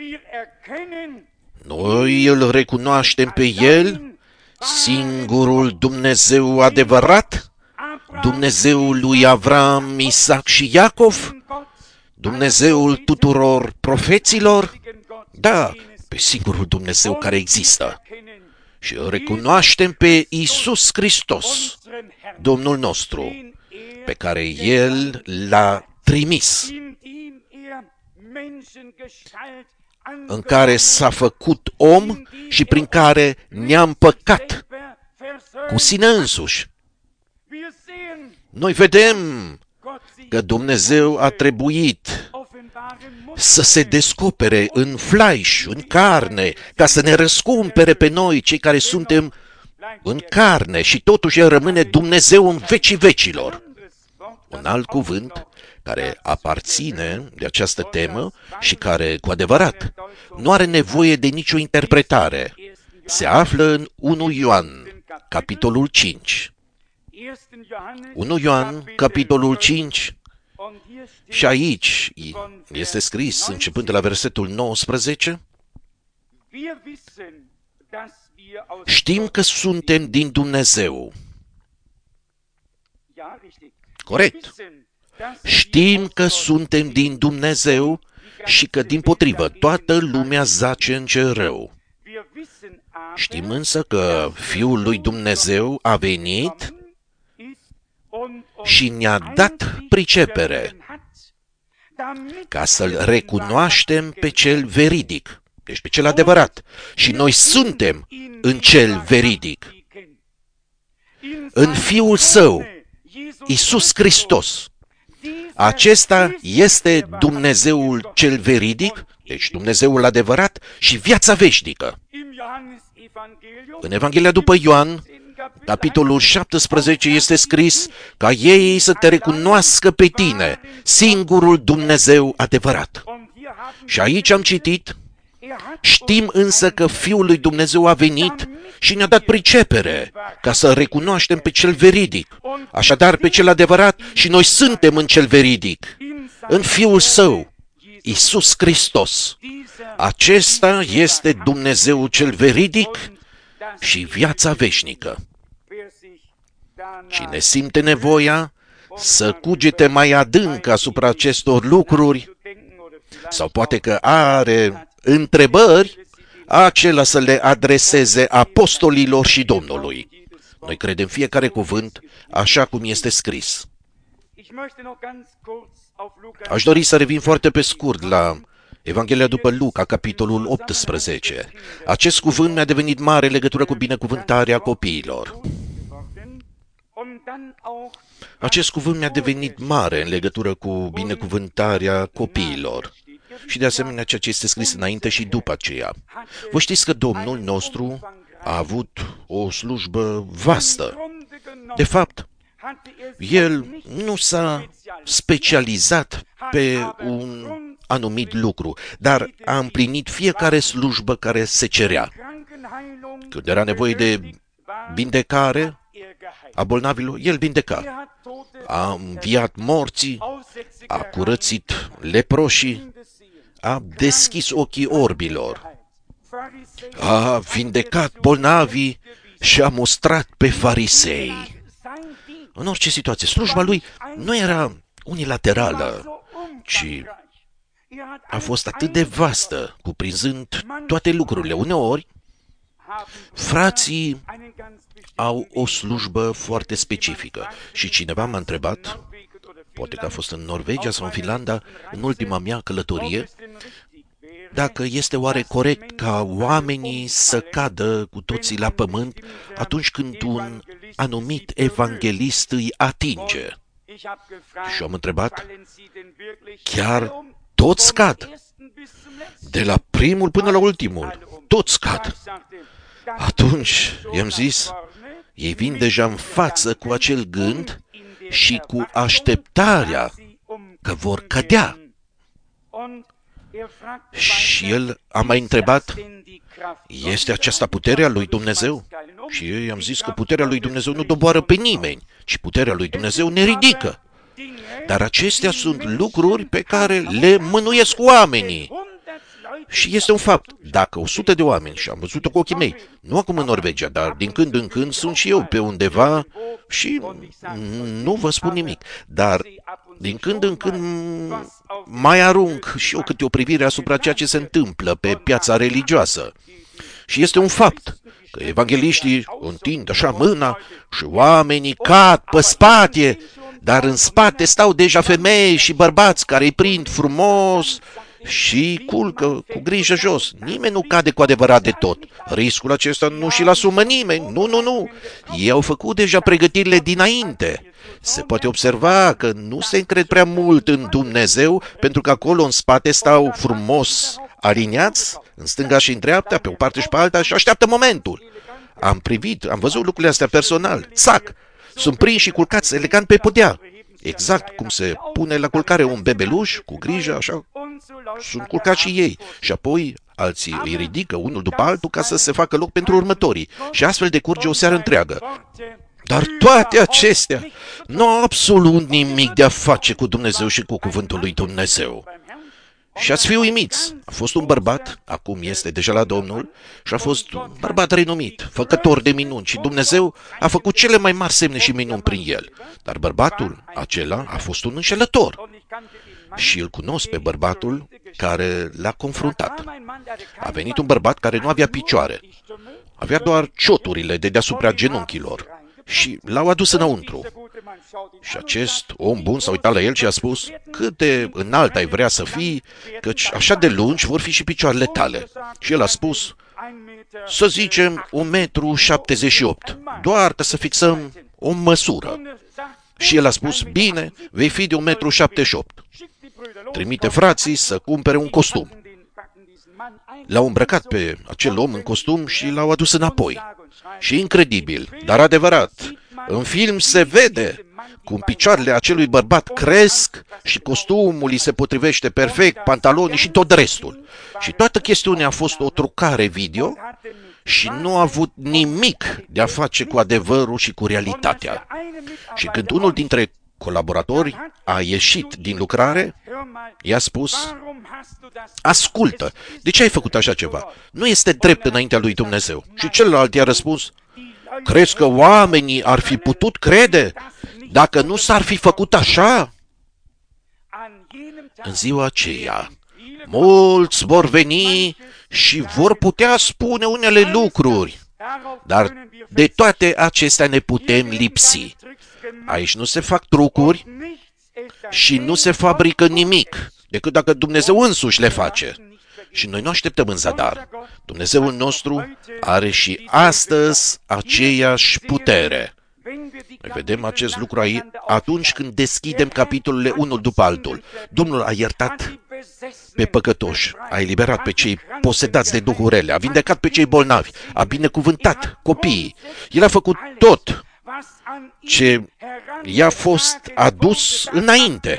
Noi îl recunoaștem pe El, singurul Dumnezeu adevărat, Dumnezeul lui Avram, Isaac și Iacov, Dumnezeul tuturor profeților, da, pe singurul Dumnezeu care există. Și îl recunoaștem pe Iisus Hristos, Domnul nostru, pe care El l-a trimis, în care s-a făcut om și prin care ne-a împăcat cu sine însuși. Noi vedem că Dumnezeu a trebuit să se descopere în fleisch, în carne, ca să ne răscumpere pe noi, cei care suntem în carne, și totuși El rămâne Dumnezeu în vecii vecilor. Un alt cuvânt care aparține de această temă și care, cu adevărat, nu are nevoie de nicio interpretare, se află în 1 Ioan, capitolul 5. 1 Ioan, capitolul 5, și aici este scris, începând de la versetul 19, știm că suntem din Dumnezeu. Corect. Știm că suntem din Dumnezeu și că, dimpotrivă, toată lumea zace în cel rău. Știm însă că Fiul lui Dumnezeu a venit și ne-a dat pricepere ca să-L recunoaștem pe cel veridic, deci pe cel adevărat. Și noi suntem în cel veridic, în Fiul Său, Iisus Hristos. Acesta este Dumnezeul cel veridic, deci Dumnezeul adevărat, și viața veșnică. În Evanghelia după Ioan, capitolul 17, este scris ca ei să te recunoască pe tine, singurul Dumnezeu adevărat. Și aici am citit, știm însă că Fiul lui Dumnezeu a venit și ne-a dat pricepere ca să recunoaștem pe cel veridic, așadar pe cel adevărat, și noi suntem în cel veridic, în Fiul Său, Iisus Hristos. Acesta este Dumnezeul cel veridic și viața veșnică. Cine simte nevoia să cugete mai adânc asupra acestor lucruri, sau poate că are întrebări, acela să le adreseze apostolilor și Domnului. Noi credem fiecare cuvânt așa cum este scris. Aș dori să revin foarte pe scurt la Evanghelia după Luca, capitolul 18. Acest cuvânt mi-a devenit mare în legătură cu binecuvântarea copiilor. Acest cuvânt mi-a devenit mare în legătură cu binecuvântarea copiilor. Și de asemenea ceea ce este scris înainte și după aceea. Vă știți că Domnul nostru a avut o slujbă vastă. De fapt, El nu s-a specializat pe un anumit lucru, dar a împlinit fiecare slujbă care se cerea. Când era nevoie de vindecare a bolnavilor, El vindeca. A înviat morții, a curățit leproșii, a deschis ochii orbilor, a vindecat bolnavii și a mustrat pe farisei. În orice situație, slujba lui nu era unilaterală, ci a fost atât de vastă, cuprinzând toate lucrurile. Uneori, frații au o slujbă foarte specifică și cineva m-a întrebat, poate că a fost în Norvegia sau în Finlanda, în ultima mea călătorie, dacă este oare corect ca oamenii să cadă cu toții la pământ atunci când un anumit evanghelist îi atinge. Și am întrebat, chiar toți cad? De la primul până la ultimul, toți cad. Atunci i-am zis, ei vin deja în față cu acel gând și cu așteptarea că vor cădea. Și el a mai întrebat, este aceasta puterea lui Dumnezeu? Și eu i-am zis că puterea lui Dumnezeu nu doboară pe nimeni, ci puterea lui Dumnezeu ne ridică. Dar acestea sunt lucruri pe care le mânuiesc oamenii. Și este un fapt, dacă 100 de oameni, și am văzut-o cu ochii mei, nu acum în Norvegia, dar din când în când sunt și eu pe undeva și nu vă spun nimic, dar din când în când mai arunc și eu câte o privire asupra ceea ce se întâmplă pe piața religioasă. Și este un fapt că evangheliștii întind așa mâna și oamenii cad pe spate, dar în spate stau deja femei și bărbați care îi prind frumos și culcă cu grijă jos. Nimeni nu cade cu adevărat de tot. Riscul acesta nu și-l asumă nimeni. Nu. Ei au făcut deja pregătirile dinainte. Se poate observa că nu se încred prea mult în Dumnezeu, pentru că acolo în spate stau frumos aliniați, în stânga și în dreapta, pe o parte și pe alta, și așteaptă momentul. Am văzut lucrurile astea personal. Țac! Sunt prinși și culcați elegant pe podea. Exact cum se pune la culcare un bebeluș, cu grijă, așa, sunt culcați și ei. Și apoi alții îi ridică unul după altul ca să se facă loc pentru următorii. Și astfel decurge o seară întreagă. Dar toate acestea nu au absolut nimic de a face cu Dumnezeu și cu cuvântul lui Dumnezeu. Și ați fi uimiți. A fost un bărbat, acum este deja la Domnul, și a fost un bărbat renumit, făcător de minuni, și Dumnezeu a făcut cele mai mari semne și minuni prin el. Dar bărbatul acela a fost un înșelător. Și îl cunosc pe bărbatul care l-a confruntat. A venit un bărbat care nu avea picioare. Avea doar cioturile de deasupra genunchilor. Și l-au adus înăuntru. Și acest om bun s-a uitat la el și a spus: cât de înalt ai vrea să fii, căci așa de lungi vor fi și picioarele tale. Și el a spus: să zicem 1,78 m, doar ca să fixăm o măsură. Și el a spus: bine, vei fi de 1,78 m. Trimite frații să cumpere un costum. L-au îmbrăcat pe acel om în costum și l-au adus înapoi. Și incredibil, dar adevărat, în film se vede cum picioarele acelui bărbat cresc și costumul îi se potrivește perfect, pantalonii și tot restul. Și toată chestiunea a fost o trucare video și nu a avut nimic de a face cu adevărul și cu realitatea. Și când unul dintre colaboratori a ieșit din lucrare, i-a spus: ascultă, de ce ai făcut așa ceva? Nu este drept înaintea lui Dumnezeu. Și celălalt i-a răspuns: crezi că oamenii ar fi putut crede dacă nu s-ar fi făcut așa? În ziua aceea, mulți vor veni și vor putea spune unele lucruri, dar de toate acestea ne putem lipsi. Aici nu se fac trucuri și nu se fabrică nimic, decât dacă Dumnezeu însuși le face. Și noi nu așteptăm în zadar. Dumnezeul nostru are și astăzi aceeași putere. Noi vedem acest lucru aici atunci când deschidem capitolele unul după altul. Domnul a iertat pe păcătoși, a eliberat pe cei posedați de duhuri rele, a vindecat pe cei bolnavi, a binecuvântat copiii. El a făcut tot ce i-a fost adus înainte.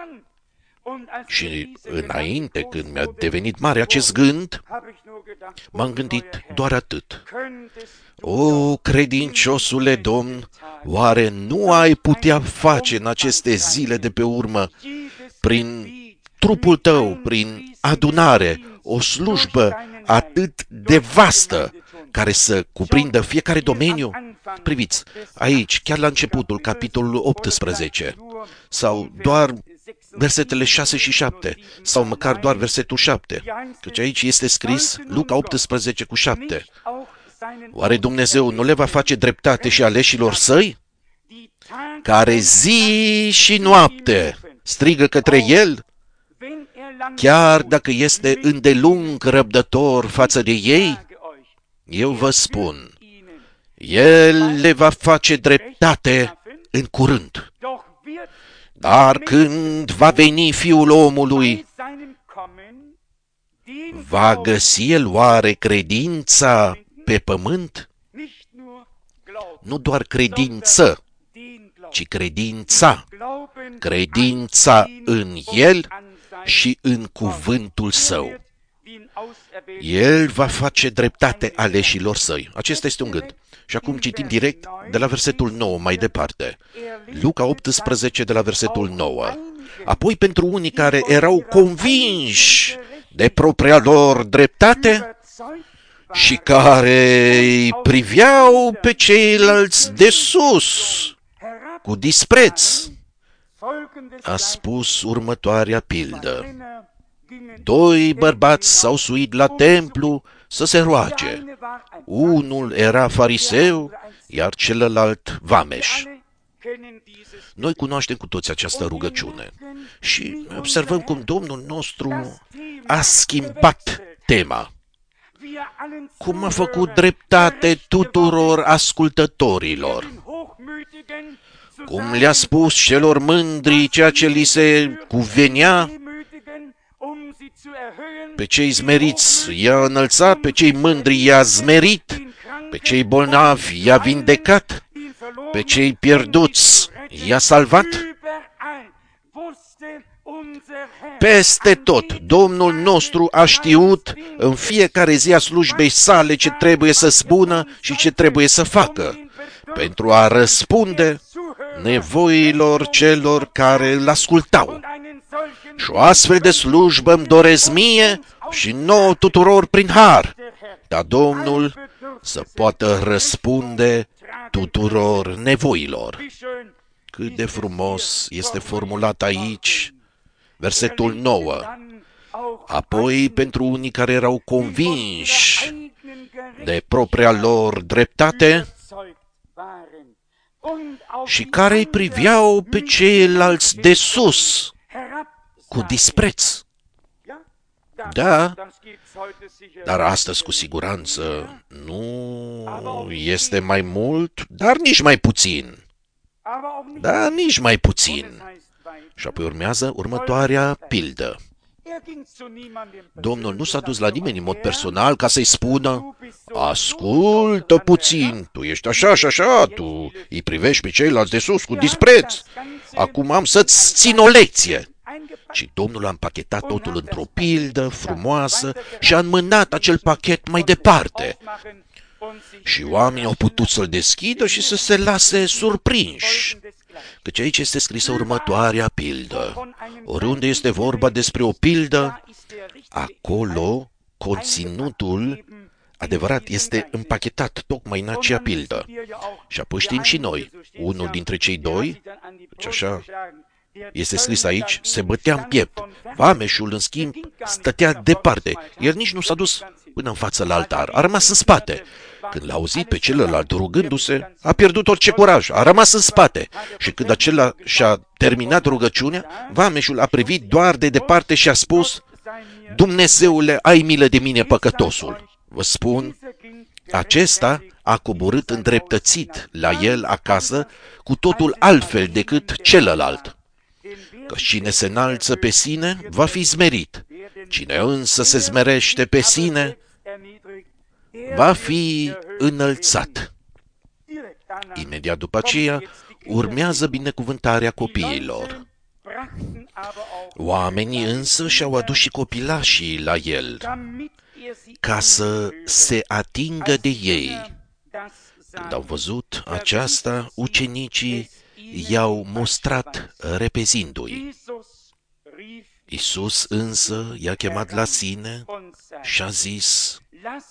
Și înainte, când mi-a devenit mare acest gând, m-am gândit doar atât: o, credinciosule Domn, oare nu ai putea face în aceste zile de pe urmă, prin trupul tău, prin adunare, o slujbă atât de vastă, care să cuprindă fiecare domeniu? Priviți, aici, chiar la începutul, capitolul 18, sau doar versetele 6 și 7, sau măcar doar versetul 7, căci aici este scris Luca 18 cu 7. Oare Dumnezeu nu le va face dreptate și aleșilor săi, care zi și noapte strigă către El, chiar dacă este îndelung răbdător față de ei? Eu vă spun, El le va face dreptate în curând. Dar când va veni Fiul omului, va găsi El oare credința pe pământ? Nu doar credință, ci credința. Credința în El și în cuvântul Său. El va face dreptate aleșilor Săi. Acesta este un gând. Și acum citim direct de la versetul 9 mai departe. Luca 18 de la versetul 9. Apoi pentru unii care erau convinși de propria lor dreptate și care îi priveau pe ceilalți de sus cu dispreț, a spus următoarea pildă: doi bărbați s-au suit la templu să se roage. Unul era fariseu, iar celălalt vameș. Noi cunoaștem cu toți această rugăciune și observăm cum Domnul nostru a schimbat tema, cum a făcut dreptate tuturor ascultătorilor, cum le-a spus celor mândri ceea ce li se cuvenea, pe cei smeriți i-a înălțat, pe cei mândri i-a zmerit, pe cei bolnavi i-a vindecat, pe cei pierduți i-a salvat. Peste tot, Domnul nostru a știut în fiecare zi a slujbei sale ce trebuie să spună și ce trebuie să facă pentru a răspunde nevoilor celor care îl ascultau. Și o astfel de slujbă îmi doresc mie și nouă tuturor prin har, ca Domnul să poată răspunde tuturor nevoilor. Cât de frumos este formulat aici versetul 9. Apoi, pentru unii care erau convinși de propria lor dreptate și care îi priveau pe ceilalți de sus cu dispreț. Da, dar astăzi cu siguranță nu este mai mult, dar nici mai puțin. Da, nici mai puțin. Și apoi urmează următoarea pildă. Domnul nu s-a dus la nimeni în mod personal ca să-i spună: ascultă puțin, tu ești așa și așa, tu îi privești pe ceilalți de sus cu dispreț. Acum am să-ți țin o lecție. Și Domnul a împachetat totul într-o pildă frumoasă și a înmânat acel pachet mai departe. Și oamenii au putut să-l deschidă și să se lase surprinși. Căci aici este scrisă următoarea pildă. Oriunde este vorba despre o pildă, acolo conținutul adevărat este împachetat tocmai în acea pildă. Și apoi știm și noi, unul dintre cei doi, deci așa este scris aici, se bătea în piept. Vameșul, în schimb, stătea departe. El nici nu s-a dus până în față la altar, a rămas în spate. Când l-a auzit pe celălalt rugându-se, a pierdut orice curaj, a rămas în spate. Și când acela și-a terminat rugăciunea, vameșul a privit doar de departe și a spus: Dumnezeule, ai milă de mine, păcătosul. Vă spun, acesta a coborât îndreptățit la el acasă cu totul altfel decât celălalt. Că cine se înalță pe sine va fi zmerit, cine însă se zmerește pe sine va fi înălțat. Imediat după aceea urmează binecuvântarea copiilor. Oamenii însă și-au adus și copilașii la el, ca să se atingă de ei. Când au văzut aceasta, ucenicii i-au mustrat repezindu-i. Iisus însă i-a chemat la sine și a zis: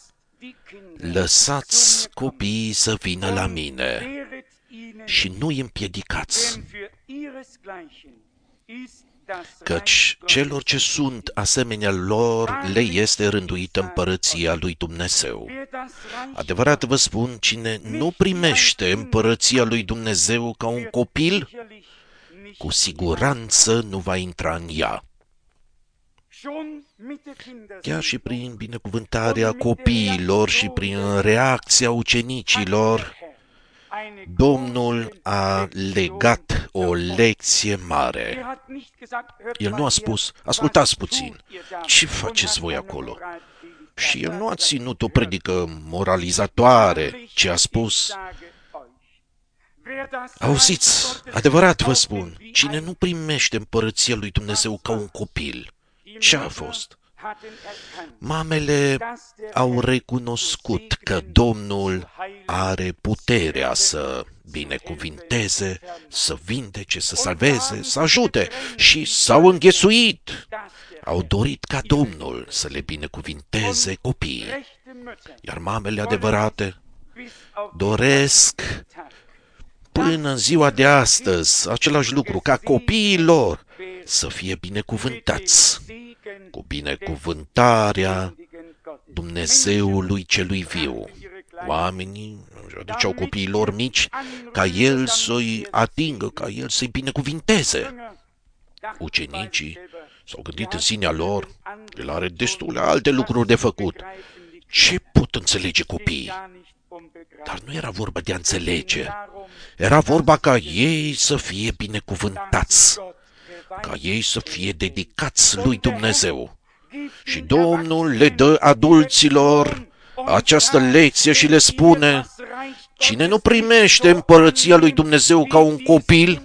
lăsați copiii să vină la mine și nu-i împiedicați, căci celor ce sunt asemenea lor le este rânduită împărăția lui Dumnezeu. Adevărat vă spun, cine nu primește împărăția lui Dumnezeu ca un copil, cu siguranță nu va intra în ea. Chiar și prin binecuvântarea copiilor și prin reacția ucenicilor, Domnul a legat o lecție mare. El nu a spus: ascultați puțin, ce faceți voi acolo? Și el nu a ținut o predică moralizatoare, ci a spus: auziți, adevărat vă spun, cine nu primește împărăția lui Dumnezeu ca un copil, ce a fost? Mamele au recunoscut că Domnul are puterea să binecuvinteze, să vindece, să salveze, să ajute și s-au înghesuit. Au dorit ca Domnul să le binecuvinteze copiii. Iar mamele adevărate doresc până în ziua de astăzi același lucru, ca copiii lor să fie binecuvântați cu binecuvântarea Dumnezeului celui viu. Oamenii aduceau copiilor mici ca el să-i atingă, ca el să-i binecuvinteze. Ucenicii s-au gândit în sinea lor, el are destule alte lucruri de făcut. Ce pot înțelege copiii? Dar nu era vorba de a înțelege. Era vorba ca ei să fie binecuvântați, ca ei să fie dedicați lui Dumnezeu. Și Domnul le dă adulților această lecție și le spune: cine nu primește împărăția lui Dumnezeu ca un copil,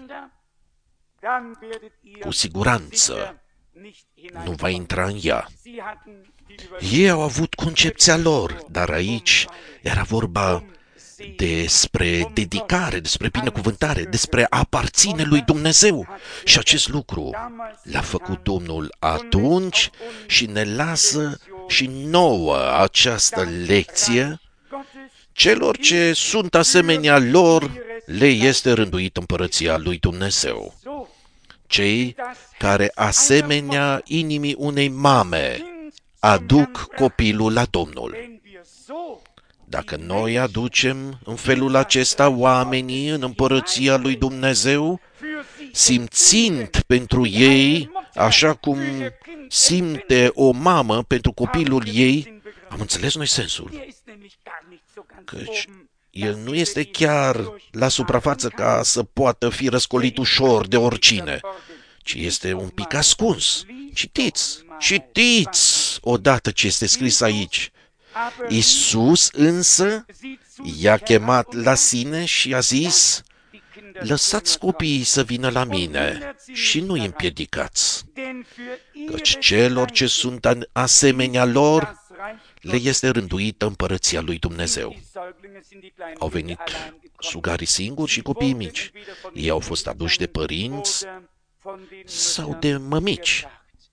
cu siguranță nu va intra în ea. Ei au avut concepția lor, dar aici era vorba despre dedicare, despre binecuvântare, despre a aparține lui Dumnezeu. Și acest lucru l-a făcut Domnul atunci și ne lasă și nouă această lecție. Celor ce sunt asemenea lor, le este rânduit împărăția lui Dumnezeu. Cei care, asemenea inimii unei mame, aduc copilul la Domnul. Dacă noi aducem în felul acesta oamenii în împărăția lui Dumnezeu, simțind pentru ei, așa cum simte o mamă pentru copilul ei, am înțeles noi sensul. Căci el nu este chiar la suprafață ca să poată fi răscolit ușor de oricine, ci este un pic ascuns. Citiți odată ce este scris aici. Iisus însă i-a chemat la sine și a zis: lăsați copiii să vină la mine și nu-i împiedicați, căci celor ce sunt asemenea lor le este rânduită împărăția lui Dumnezeu. Au venit sugarii singuri și copiii mici. Ei au fost aduși de părinți sau de mămici.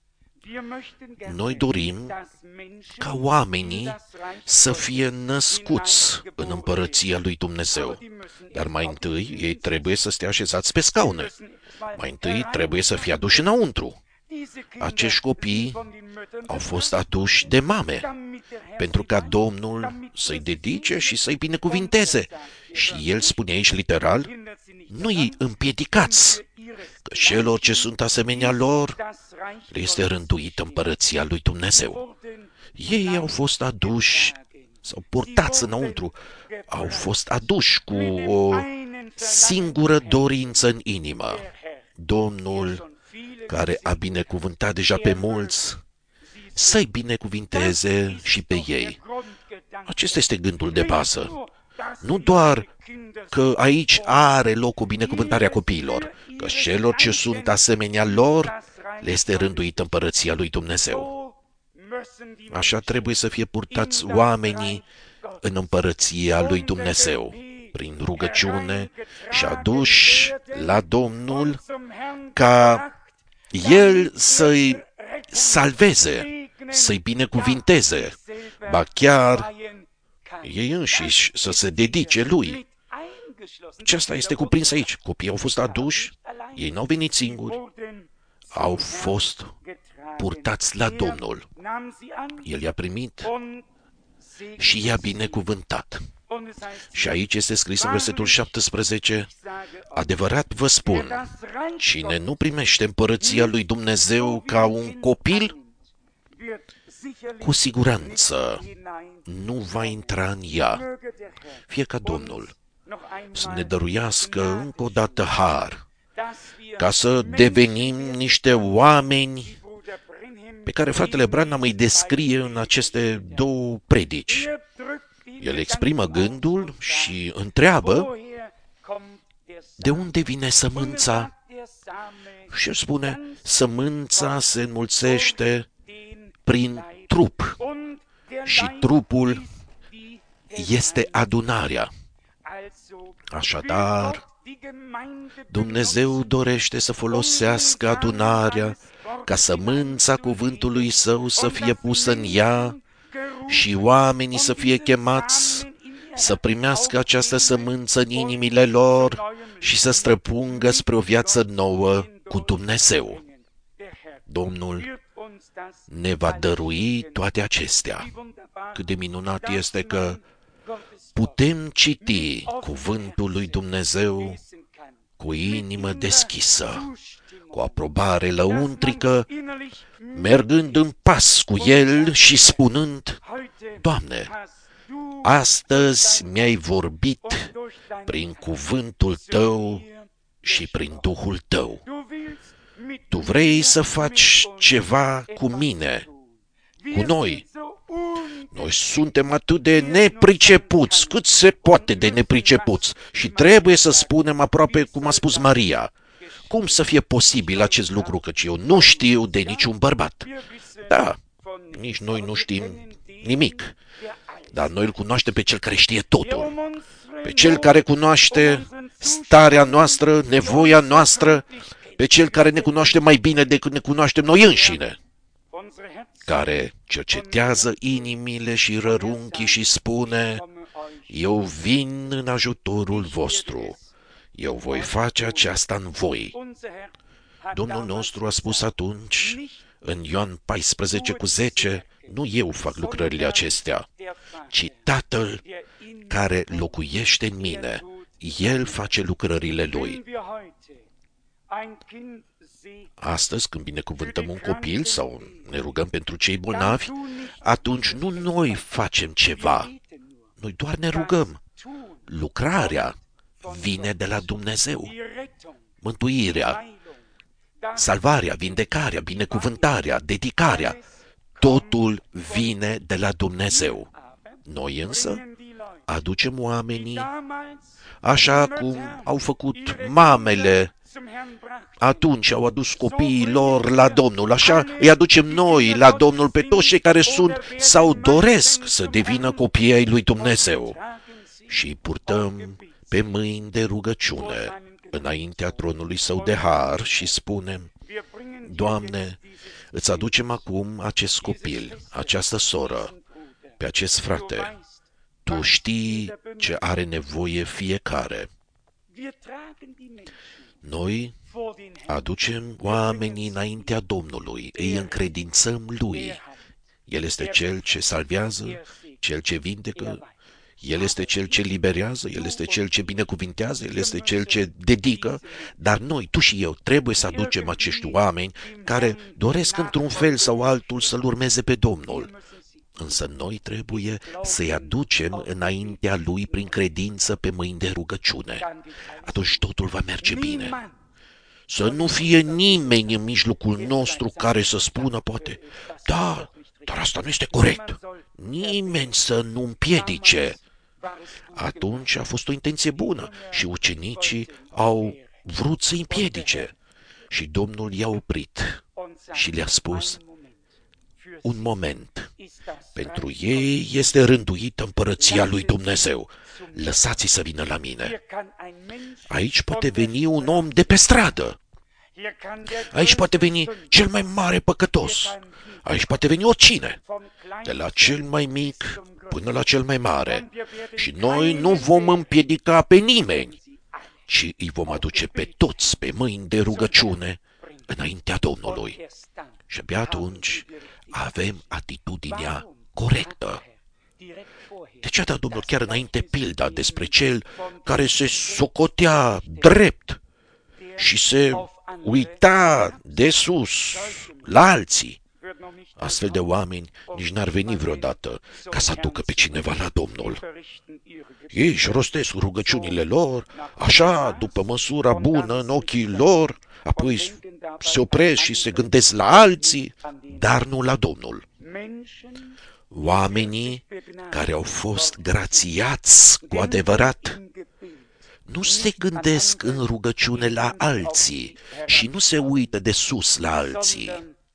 Noi dorim ca oamenii să fie născuți în împărăția lui Dumnezeu. Dar mai întâi ei trebuie să stea așezați pe scaune. Mai întâi trebuie să fie aduși înăuntru. Acești copii au fost aduși de mame, pentru ca Domnul să-i dedice și să-i binecuvinteze. Și el spune aici literal: nu-i împiedicați, că celor ce sunt asemenea lor le este rânduită împărăția lui Dumnezeu. Ei au fost aduși sau purtați înăuntru, au fost aduși cu o singură dorință în inimă. Domnul, care a binecuvântat deja pe mulți, să-i binecuvinteze și pe ei. Acesta este gândul de bază. Nu doar că aici are loc o binecuvântare a copiilor, că celor ce sunt asemenea lor le este rânduită împărăția lui Dumnezeu. Așa trebuie să fie purtați oamenii în împărăția lui Dumnezeu, prin rugăciune și aduși la Domnul ca El să-i salveze, să-i binecuvinteze, ba chiar ei înșiși să se dedice Lui. Aceasta este cuprins aici. Copiii au fost aduși, ei n-au venit singuri, au fost purtați la Domnul. El i-a primit și i-a binecuvântat. Și aici este scris în versetul 17: adevărat vă spun, cine nu primește împărăția lui Dumnezeu ca un copil, cu siguranță nu va intra în ea. Fie ca Domnul să ne dăruiască încă o dată har, ca să devenim niște oameni pe care fratele Branham îi descrie în aceste două predici. El exprimă gândul și întreabă de unde vine sămânța. Și el spune: sămânța se înmulțește prin trup și trupul este adunarea. Așadar, Dumnezeu dorește să folosească adunarea ca sămânța cuvântului Său să fie pusă în ea și oamenii să fie chemați să primească această sămânță în inimile lor și să străpungă spre o viață nouă cu Dumnezeu. Domnul ne va dărui toate acestea. Cât de minunat este că putem citi cuvântul lui Dumnezeu cu inimă deschisă, cu aprobare lăuntrică, mergând în pas cu El și spunând: Doamne, astăzi mi-ai vorbit prin cuvântul Tău și prin Duhul Tău. Tu vrei să faci ceva cu mine, cu noi. Noi suntem atât de nepricepuți, cât se poate de nepricepuți, și trebuie să spunem aproape cum a spus Maria: cum să fie posibil acest lucru, căci eu nu știu de niciun bărbat? Da, nici noi nu știm nimic, dar noi îl cunoaștem pe Cel care știe totul, pe Cel care cunoaște starea noastră, nevoia noastră, pe Cel care ne cunoaște mai bine decât ne cunoaștem noi înșine, care cercetează inimile și rărunchii și spune: eu vin în ajutorul vostru, eu voi face aceasta în voi. Domnul nostru a spus atunci, în Ioan 14:10, nu eu fac lucrările acestea, ci Tatăl care locuiește în mine, El face lucrările Lui. Astăzi, când binecuvântăm un copil sau ne rugăm pentru cei bolnavi, atunci nu noi facem ceva, noi doar ne rugăm. Lucrarea vine de la Dumnezeu. Mântuirea, salvarea, vindecarea, binecuvântarea, dedicarea, totul vine de la Dumnezeu. Noi însă aducem oamenii așa cum au făcut mamele. Atunci au adus copiii lor la Domnul, așa îi aducem noi la Domnul pe toți cei care sunt sau doresc să devină copii ai lui Dumnezeu și îi purtăm pe mâini de rugăciune înaintea tronului Său de har și spunem: Doamne, îți aducem acum acest copil, această soră, pe acest frate. Tu știi ce are nevoie fiecare. Noi aducem oamenii înaintea Domnului, îi încredințăm Lui. El este Cel ce salvează, Cel ce vindecă, El este Cel ce liberează, El este Cel ce binecuvintează, El este Cel ce dedică, dar noi, tu și eu, trebuie să aducem acești oameni care doresc într-un fel sau altul să-L urmeze pe Domnul. Însă noi trebuie să-i aducem înaintea Lui prin credință pe mâini de rugăciune. Atunci totul va merge bine. Să nu fie nimeni în mijlocul nostru care să spună poate: da, dar asta nu este corect. Nimeni să nu împiedice. Atunci a fost o intenție bună și ucenicii au vrut să împiedice. Și Domnul i-a oprit și le-a spus: un moment, pentru ei este rânduită împărăția lui Dumnezeu. Lăsați-i să vină la mine. Aici poate veni un om de pe stradă. Aici poate veni cel mai mare păcătos. Aici poate veni oricine, de la cel mai mic până la cel mai mare. Și noi nu vom împiedica pe nimeni, ci îi vom aduce pe toți pe mâini de rugăciune înaintea Domnului. Și abia atunci avem atitudinea corectă. De ce a dat Domnul chiar înainte pilda despre cel care se socotea drept și se uita de sus la alții? Astfel de oameni nici n-ar veni vreodată ca să aducă pe cineva la Domnul. Ei își rostesc rugăciunile lor, așa, după măsura bună în ochii lor, apoi se opresc și se gândesc la alții, dar nu la Domnul. Oamenii care au fost grațiați cu adevărat nu se gândesc în rugăciune la alții și nu se uită de sus la alții,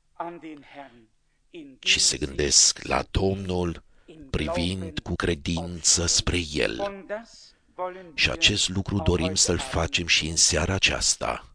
ci se gândesc la Domnul privind cu credință spre El. Și acest lucru dorim să-l facem și în seara aceasta.